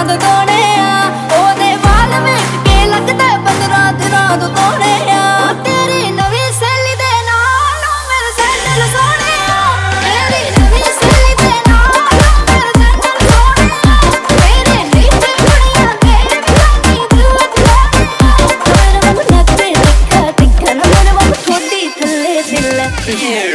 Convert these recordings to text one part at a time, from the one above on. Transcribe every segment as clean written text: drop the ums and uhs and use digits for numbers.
तो तोड़े ओदे वाल वेख के लगदा 15 दिनां तो तोड़े तेरी नवी सहेली दे नाल मेरे सैंडल सोने तेरी नवी सहेली दे नाल मेरे सैंडल सोने तेरे नीचे कुड़ियां तेरे बिलानी दिल खोने मेरे वांगू नखरे तिखा तिखा ना मेरे वांगू ठोडी थल्ले दिल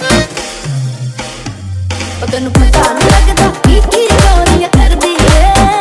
तेनू पता नहीं लगदा की गोलियां कर दी है